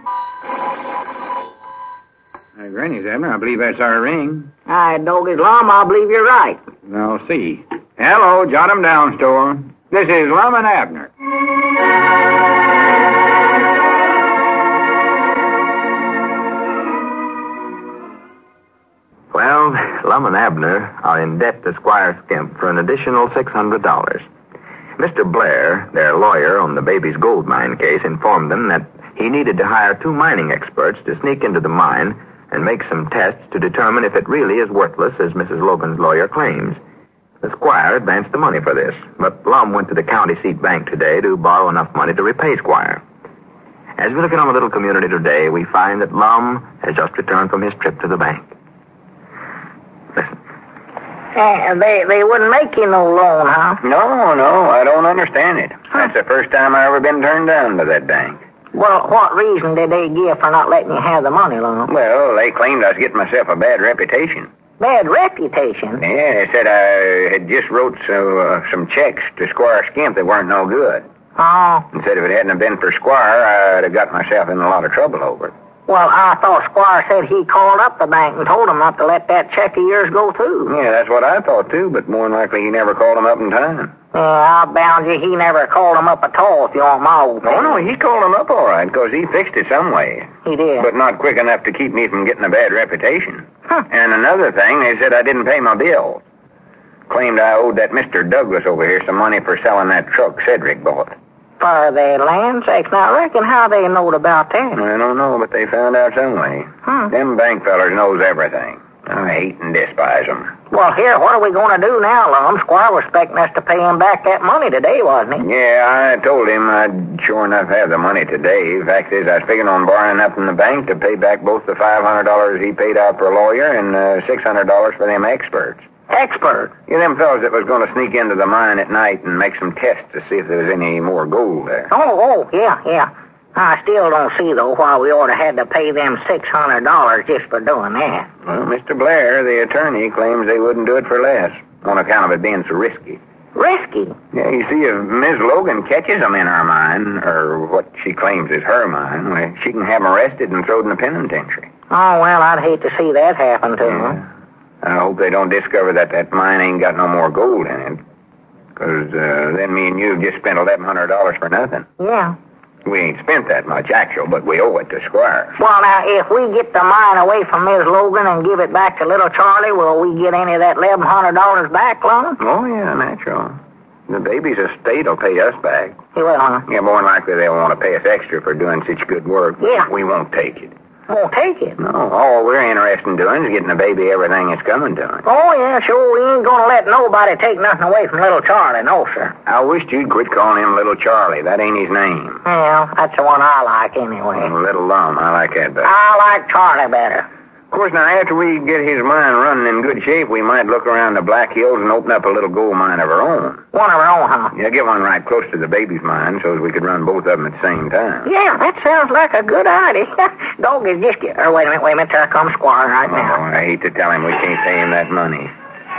Granny's, Abner. I believe that's our ring. Doggy's Lum, I believe you're right. I'll see. Hello, jot 'em down, store. This is Lum and Abner. Well, Lum and Abner are in debt to Squire Skimp for an additional $600. Mr. Blair, their lawyer on the baby's gold mine case, informed them that he needed to hire 2 mining experts to sneak into the mine and make some tests to determine if it really is worthless, as Mrs. Logan's lawyer claims. The Squire advanced the money for this, but Lum went to the county seat bank today to borrow enough money to repay Squire. As we look at our little community today, we find that Lum has just returned from his trip to the bank. Listen. They wouldn't make you no loan, huh? No, I don't understand it. That's the first time I ever been turned down by that bank. Well, what reason did they give for not letting you have the money, Lum? Well, they claimed I was getting myself a bad reputation. Bad reputation? Yeah, they said I had just wrote some checks to Squire Skimp that weren't no good. Oh. And said if it hadn't have been for Squire, I'd have got myself in a lot of trouble over it. Well, I thought Squire said he called up the bank and told them not to let that check of yours go through. Yeah, that's what I thought, too, but more than likely he never called them up in time. I'll bound you he never called them up at all, if you want my old opinion. Oh, no, he called them up all right, because he fixed it some way. He did? But not quick enough to keep me from getting a bad reputation. Huh. And another thing, they said I didn't pay my bill. Claimed I owed that Mr. Douglas over here some money for selling that truck Cedric bought. For the land sakes. Now, I reckon how they knowed about that. I don't know, but they found out some way. Them bank fellers knows everything. I hate and despise them. Well, here, what are we going to do now, Lum? Squire was expecting us to pay him back that money today, wasn't he? Yeah, I told him I'd sure enough have the money today. Fact is, I was figuring on borrowing up from the bank to pay back both the $500 he paid out for a lawyer and $600 for them experts. Expert? Yeah, them fellows that was going to sneak into the mine at night and make some tests to see if there was any more gold there. Oh, yeah. I still don't see, though, why we ought to have to pay them $600 just for doing that. Well, Mr. Blair, the attorney, claims they wouldn't do it for less, on account of it being so risky. Risky? Yeah, you see, if Ms. Logan catches them in our mine, or what she claims is her mine, well, she can have them arrested and thrown in the penitentiary. Oh, well, I'd hate to see that happen to her. I hope they don't discover that mine ain't got no more gold in it. Because then me and you just spent $1,100 for nothing. Yeah. We ain't spent that much, actual, but we owe it to Squire. Well, now, if we get the mine away from Ms. Logan and give it back to little Charlie, will we get any of that $1,100 back, Lum? Oh, yeah, natural. The baby's estate will pay us back. You will, huh? Yeah, more than likely they'll want to pay us extra for doing such good work. Yeah. We won't take it. Won't take it? No, all we're interested in doing is getting the baby everything that's coming to him. Oh, yeah, sure. We ain't going to let nobody take nothing away from little Charlie, no, sir. I wish you'd quit calling him Little Charlie. That ain't his name. Well, that's the one I like anyway. Little Lum. I like that better. I like Charlie better. Of course, now, after we get his mine running in good shape, we might look around the Black Hills and open up a little gold mine of our own. One of our own, huh? Yeah, get one right close to the baby's mine so as we could run both of them at the same time. Yeah, that sounds like a good idea. Dog is just... wait a minute. There comes Squire right now. Oh, I hate to tell him we can't pay him that money.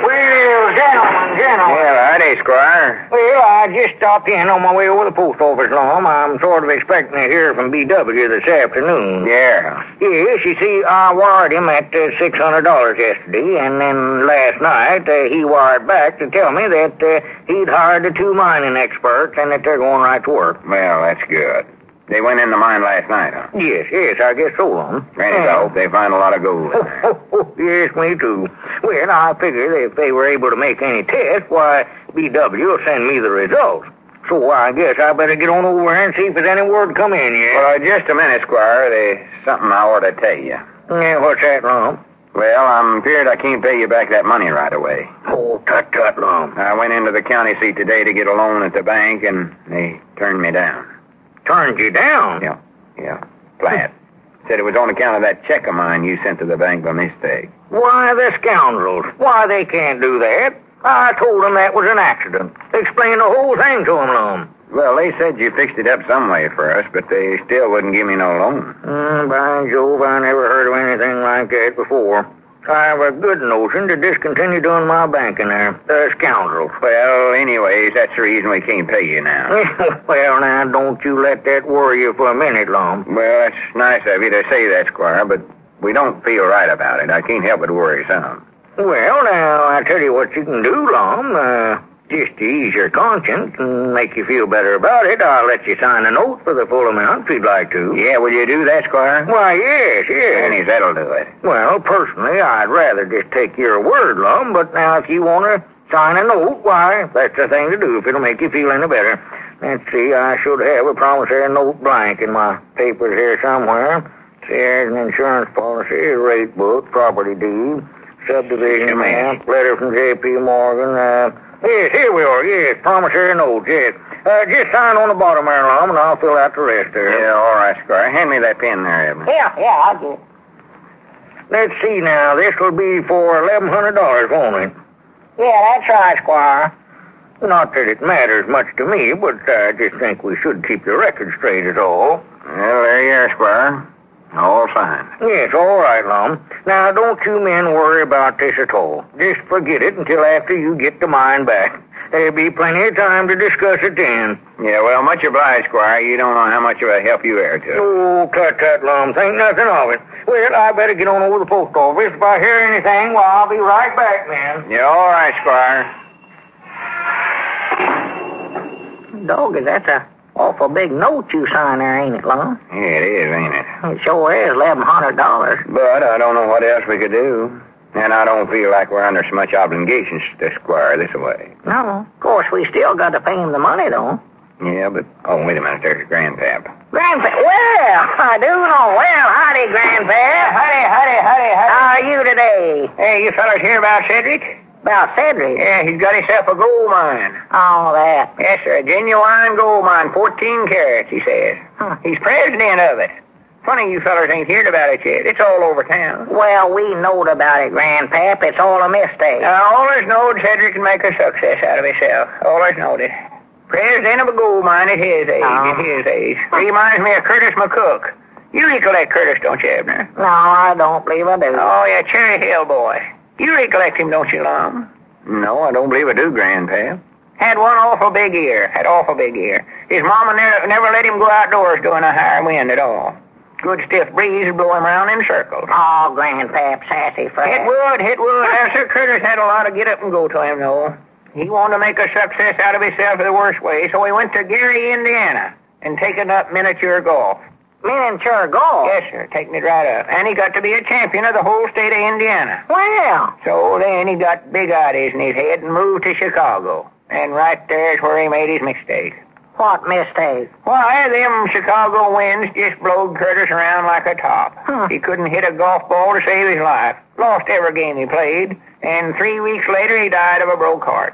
Well, gentlemen. Well, howdy, Squire. Well, I just stopped in on my way over the post office, Lum. I'm sort of expecting to hear from B.W. this afternoon. Yeah. Yes, you see, I wired him at $600 yesterday, and then last night he wired back to tell me that he'd hired the 2 mining experts and that they're going right to work. Well, that's good. They went in the mine last night, huh? Yes, I guess so, Lum. Granted, I hope they find a lot of gold in there. Yes, me too. Well, I figured if they were able to make any tests, why, B.W. will send me the results. So I guess I better get on over here and see if there's any word come in yet. Well, just a minute, Squire. There's something I ought to tell you. Yeah, what's that, Lum? Well, I'm afraid I can't pay you back that money right away. Oh, tut, Lum. I went into the county seat today to get a loan at the bank, and they turned me down. Turned you down? Yeah. Flat. Said it was on account of that check of mine you sent to the bank by mistake. Why, the scoundrels. Why, they can't do that. I told them that was an accident. Explained the whole thing to them, Lum. Well, they said you fixed it up some way for us, but they still wouldn't give me no loan. By Jove, I never heard of anything like that before. I have a good notion to discontinue doing my banking there. Scoundrels. Well, anyways, that's the reason we can't pay you now. Well, now, don't you let that worry you for a minute, Lum. Well, that's nice of you to say that, Squire, but we don't feel right about it. I can't help but worry some. Well, now, I tell you what you can do, Lum. Just to ease your conscience and make you feel better about it, I'll let you sign a note for the full amount if you'd like to. Yeah, will you do that, Squire? Why, yes. Pennies, that'll do it. Well, personally, I'd rather just take your word, Lum, but now if you want to sign a note, why, that's the thing to do if it'll make you feel any better. Let's see, I should have a promissory note blank in my papers here somewhere. There's an insurance policy, rate book, property deed, subdivision map, letter from J.P. Morgan, yes, here we are, yes, promissory note, yes. Just sign on the bottom there, Lum, and I'll fill out the rest there. Yeah, all right, Squire. Hand me that pen there, Edmund. Yeah, I'll do it. Let's see now, this will be for $1,100, won't it? Yeah, that's right, Squire. Not that it matters much to me, but I just think we should keep the record straight is all. Well, there you are, Squire. All signed. Yes, all right, Lum. Now, don't you men worry about this at all. Just forget it until after you get the mine back. There'll be plenty of time to discuss it then. Yeah, well, much obliged, Squire. You don't know how much of a help you are to us. Oh, tut, Lum. Think nothing of it. Well, I better get on over to the post office. If I hear anything, well, I'll be right back, man. Yeah, all right, Squire. Doggy, that's a awful big note you signed there, ain't it, Lum? Yeah, it is, ain't it? It sure is, $1,100. But I don't know what else we could do. And I don't feel like we're under so much obligations to Squire this way. No, of course, we still got to pay him the money, though. Yeah, but... Oh, wait a minute. There's Grandpap. Grandpap, well, I do know. Well, howdy, Grandpap. Howdy. How are you today? Hey, you fellas hear about Cedric? About Cedric? Yeah, he's got himself a gold mine. Oh, that. Yes, sir, a genuine gold mine, 14 carats, he says. He's president of it. Funny you fellers ain't heard about it yet. It's all over town. Well, we knowed about it, Grandpap. It's all a mistake. Allers knowed Cedric can make a success out of himself. Allers knowed it. President of a gold mine at his age, He reminds me of Curtis McCook. You recollect Curtis, don't you, Abner? No, I don't believe I do. Oh, yeah, Cherry Hill boy. You recollect him, don't you, Lum? No, I don't believe I do, Grandpap. Had one awful big ear. His mama never let him go outdoors during a high wind at all. Good stiff breeze would blow him around in circles. Oh, Grandpap, sassy friend. It would. Now, Sir Curtis had a lot of get up and go to him, though. He wanted to make a success out of himself the worst way, so he went to Gary, Indiana, and taken up miniature golf. Miniature golf? Yes, sir, taking it right up. And he got to be a champion of the whole state of Indiana. Well. So then he got big ideas in his head and moved to Chicago. And right there's where he made his mistake. What mistake? Why, them Chicago winds just blowed Curtis around like a top. He couldn't hit a golf ball to save his life. Lost every game he played. And 3 weeks later, he died of a broke heart.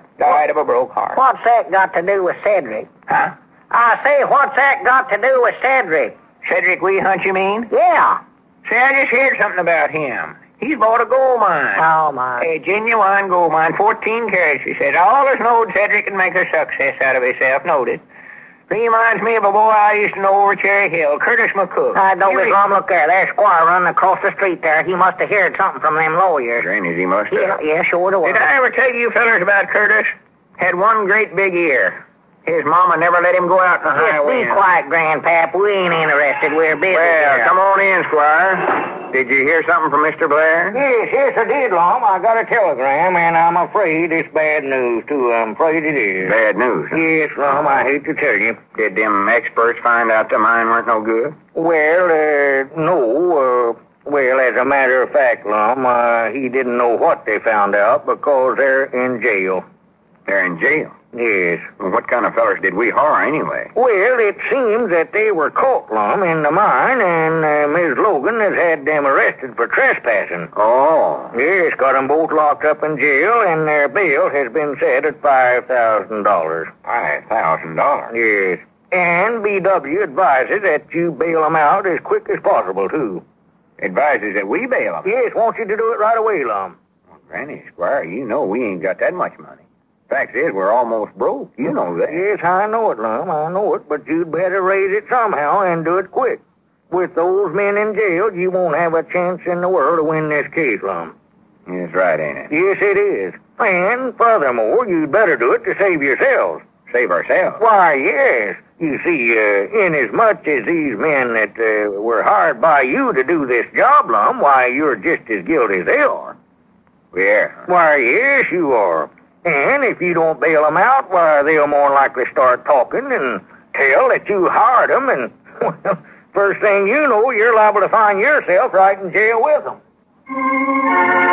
What's that got to do with Cedric? Huh? I say, what's that got to do with Cedric? Cedric Weehunt, you mean? Yeah. Say, I just heard something about him. He's bought a gold mine. Oh, my. A genuine gold mine, 14 carats, he said. I always knowed Cedric could make a success out of himself, noted. Reminds me of a boy I used to know over Cherry Hill, Curtis McCook. Lum, look there. There's Squire running across the street there. He must have heard something from them lawyers. Granny's, he must have. Yeah, sure it was. Did I ever tell you fellers about Curtis? Had one great big ear. His mama never let him go out in the highway. Be quiet, Grandpap. We ain't interested. We're busy. Well, come on in, Squire. Did you hear something from Mr. Blair? Yes, I did, Lum. I got a telegram, and I'm afraid it's bad news, too. I'm afraid it is. Bad news? Yes, Lum, I hate to tell you. Did them experts find out the mine weren't no good? Well, no. Well, as a matter of fact, Lum, he didn't know what they found out because they're in jail. They're in jail? Yes. Well, what kind of fellers did we hire anyway? Well, it seems that they were caught, Lum, in the mine, and Ms. Logan has had them arrested for trespassing. Oh. Yes, got them both locked up in jail, and their bail has been set at $5,000. $5,000? Yes. And BW advises that you bail them out as quick as possible, too. Advises that we bail them? Yes, wants you to do it right away, Lum. Well, Granny, Squire, you know we ain't got that much money. Fact is, we're almost broke. You know that. Yes, I know it, Lum. I know it. But you'd better raise it somehow and do it quick. With those men in jail, you won't have a chance in the world to win this case, Lum. It's right, ain't it? Yes, it is. And furthermore, you'd better do it to save yourselves. Save ourselves. Why, yes. You see, inasmuch as these men that were hired by you to do this job, Lum, why, you're just as guilty as they are. Yeah. Why, yes, you are. And if you don't bail them out, why, they'll more likely start talking and tell that you hired them, and, well, first thing you know, you're liable to find yourself right in jail with them.